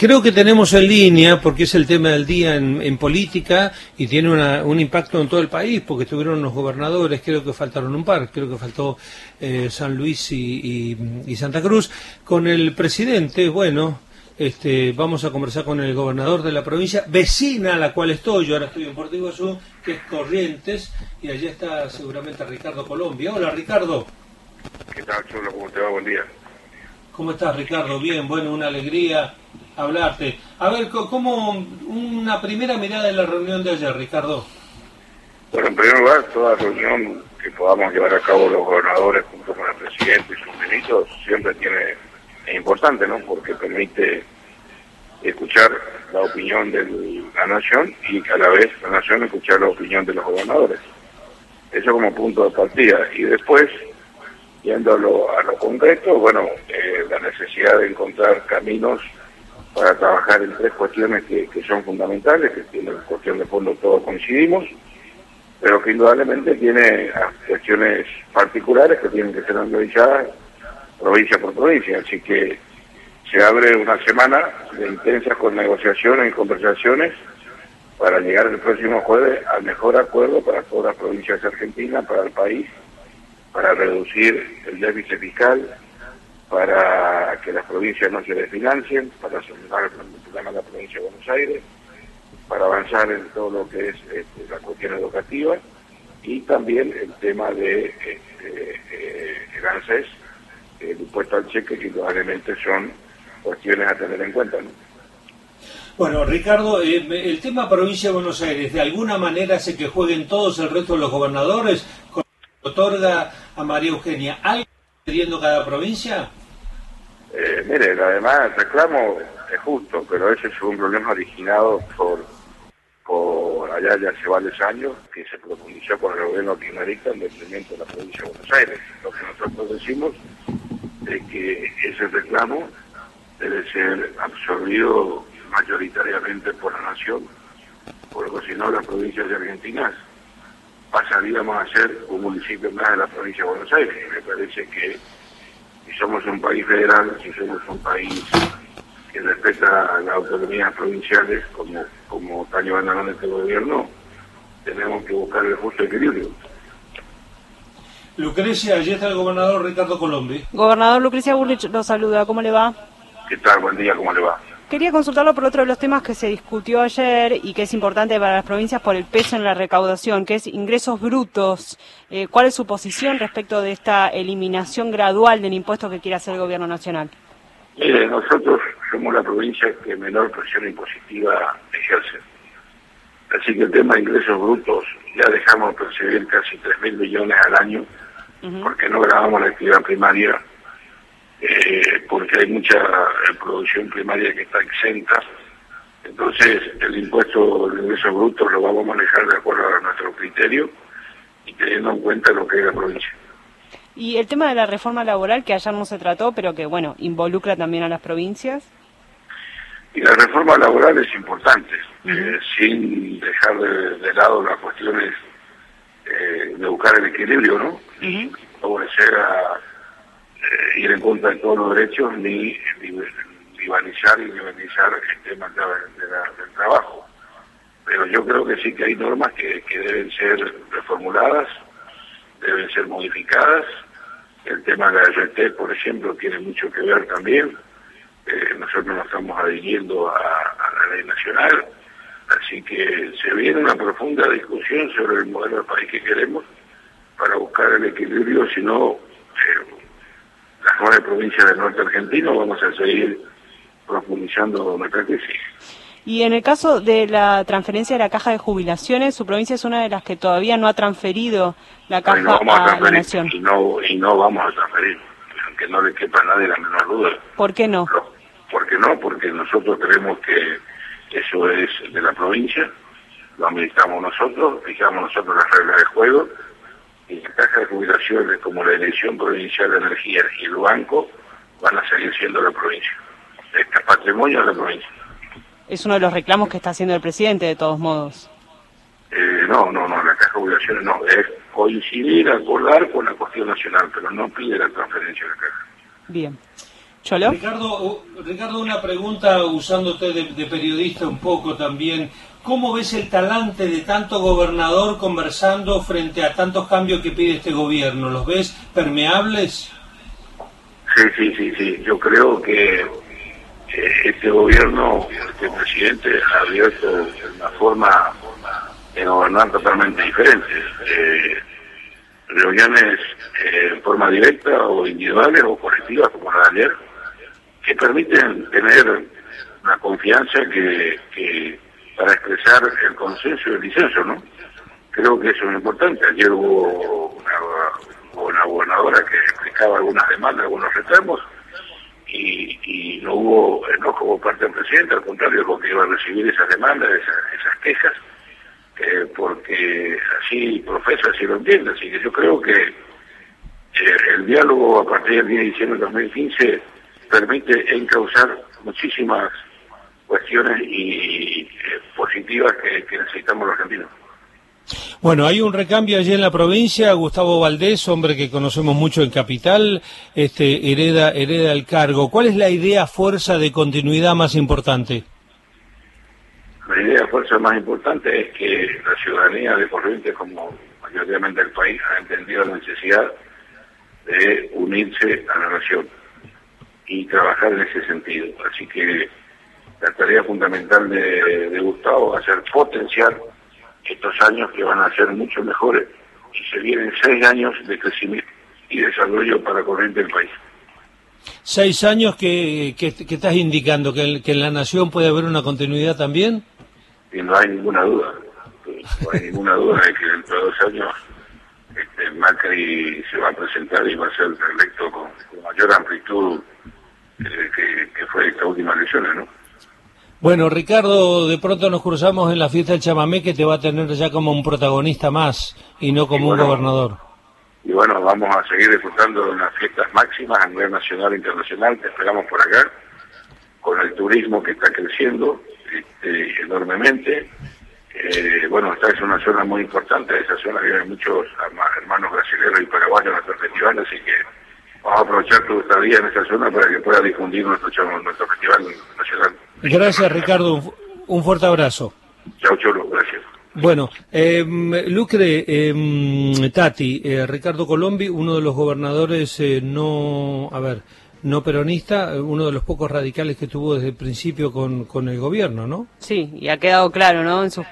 Creo que tenemos en línea, porque es el tema del día en política y tiene un impacto en todo el país, porque estuvieron los gobernadores, creo que faltaron un par, creo que faltó San Luis y Santa Cruz, con el presidente. Bueno, vamos a conversar con el gobernador de la provincia vecina a la cual estoy. Yo ahora estoy en Puerto Iguazú, que es Corrientes, y allí está seguramente Ricardo Colombia. Hola, Ricardo. ¿Qué tal, Cholo? ¿Cómo te va? Buen día. ¿Cómo estás, Ricardo? Bien, bueno, una alegría hablarte. A ver, ¿cómo una primera mirada de la reunión de ayer, Ricardo? Bueno, en primer lugar, toda reunión que podamos llevar a cabo los gobernadores junto con el presidente y sus ministros siempre es importante, ¿no? Porque permite escuchar la opinión de la nación y a la vez la nación escuchar la opinión de los gobernadores. Eso como punto de partida. Y después, yendo a lo concreto, bueno, la necesidad de encontrar caminos para trabajar en tres cuestiones que son fundamentales, que tienen cuestión de fondo todos coincidimos, pero que indudablemente tiene cuestiones particulares que tienen que ser analizadas provincia por provincia. Así que se abre una semana de intensas negociaciones y conversaciones para llegar el próximo jueves al mejor acuerdo para todas las provincias de Argentina, para el país, para reducir el déficit fiscal, para que las provincias no se desfinancien, para solucionar el problema de la provincia de Buenos Aires, para avanzar en todo lo que es la cuestión educativa y también el tema de el ANSES, el impuesto al cheque, que indudablemente son cuestiones a tener en cuenta, ¿no? Bueno, Ricardo, el tema provincia de Buenos Aires, ¿de alguna manera hace que jueguen todos el resto de los gobernadores? ¿Otorga a María Eugenia algo pidiendo cada provincia? Mire, además el reclamo es justo, pero ese es un problema originado por allá ya hace varios años, que se profundizó por el gobierno kirchnerista en detrimento de la provincia de Buenos Aires. Lo que nosotros decimos es que ese reclamo debe ser absorbido mayoritariamente por la nación, porque si no las provincias de Argentina pasaríamos a ser un municipio más de la provincia de Buenos Aires. Me parece que si somos un país federal, si somos un país que respeta las autonomías provinciales, como está llevando adelante este gobierno, tenemos que buscar el justo equilibrio. Lucrecia, allí está el gobernador Ricardo Colombia. Gobernador, Lucrecia Bullrich lo saluda, ¿cómo le va? ¿Qué tal? Buen día, ¿cómo le va? Quería consultarlo por otro de los temas que se discutió ayer y que es importante para las provincias por el peso en la recaudación, que es ingresos brutos. ¿Cuál es su posición respecto de esta eliminación gradual del impuesto que quiere hacer el gobierno nacional? Nosotros somos la provincia que menor presión impositiva ejerce. Así que el tema de ingresos brutos ya dejamos de percibir casi 3.000 millones al año, porque no grabamos la actividad primaria, porque hay mucha producción primaria que está exenta. Entonces el impuesto de ingresos brutos lo vamos a manejar de acuerdo a nuestro criterio y teniendo en cuenta lo que es la provincia. Y el tema de la reforma laboral, que ayer no se trató, pero que, bueno, involucra también a las provincias. Y la reforma laboral es importante, sin dejar de lado las cuestiones de buscar el equilibrio, ¿no? Y favorecer a ir en contra de todos los derechos, ni rivalizar y nivelizar el tema del trabajo. Pero yo creo que sí que hay normas que deben ser reformuladas, deben ser modificadas. El tema de la RT, por ejemplo, tiene mucho que ver también. Nosotros nos estamos adhiriendo a la ley nacional, así que se viene una profunda discusión sobre el modelo de país que queremos para buscar el equilibrio. Si no, las 9 provincias del norte argentino vamos a seguir profundizando nuestra crisis. Y en el caso de la transferencia de la caja de jubilaciones, su provincia es una de las que todavía no ha transferido la caja a la nación. Y no vamos a transferir, aunque no le quepa a nadie la menor duda. ¿Por qué no? ¿Por qué no? Porque nosotros creemos que eso es de la provincia, lo administramos nosotros, fijamos nosotros las reglas de juego, y la caja de jubilaciones, como la Dirección Provincial de Energía y el banco, van a seguir siendo la provincia. Este es patrimonio de la provincia. Es uno de los reclamos que está haciendo el presidente, de todos modos. No, la caja de jubilaciones no, es coincidir, acordar con la cuestión nacional, pero no pide la transferencia de la caja. Bien. ¿Cholo? Ricardo, una pregunta usándote de periodista un poco también. ¿Cómo ves el talante de tanto gobernador conversando frente a tantos cambios que pide este gobierno? ¿Los ves permeables? Sí. Yo creo que este gobierno, este presidente, ha abierto una forma de gobernar totalmente diferente. Reuniones en forma directa o individuales o colectivas como la de ayer, que permiten tener una confianza que para expresar el consenso y el disenso, ¿no? Creo que eso es importante. Ayer hubo una gobernadora que explicaba algunas demandas, algunos reclamos, y no hubo enojo por parte del presidente, al contrario, porque iba a recibir esas demandas, esas quejas, porque así profesa, así lo entiende. Así que yo creo que el diálogo a partir del 10 de diciembre de 2015 permite encauzar muchísimas cuestiones y positivas que necesitamos los argentinos. Bueno, hay un recambio allí en la provincia. Gustavo Valdés, hombre que conocemos mucho en Capital, hereda el cargo. ¿Cuál es la idea fuerza de continuidad más importante? La idea fuerza más importante es que la ciudadanía de Corrientes, como mayoritariamente el país, ha entendido la necesidad de unirse a la nación y trabajar en ese sentido. Así que la tarea fundamental de Gustavo va a ser potenciar estos años que van a ser mucho mejores, y se vienen 6 años de crecimiento y desarrollo para Corrientes del país. 6 años que estás indicando que en la nación puede haber una continuidad también. Y no hay ninguna duda, de que dentro de 2 años Macri se va a presentar y va a ser electo con mayor amplitud que fue esta última elecciones, ¿no? Bueno, Ricardo, de pronto nos cruzamos en la fiesta del chamamé, que te va a tener ya como un protagonista más y no como un gobernador. Y bueno, vamos a seguir disfrutando de unas fiestas máximas a nivel nacional e internacional. Te esperamos por acá, con el turismo que está creciendo enormemente. Bueno, esta es una zona muy importante. De esa zona viven muchos hermanos brasileños y paraguayos en nuestro festival, así que vamos a aprovechar tu estadía en esa zona para que pueda difundir nuestro festival nacional. Gracias, Ricardo. Un fuerte abrazo. Chao, Cholo. Gracias. Bueno, Lucre, Tati, Ricardo Colombi, uno de los gobernadores no peronista, uno de los pocos radicales que tuvo desde el principio con el gobierno, ¿no? Sí, y ha quedado claro, ¿no? En sus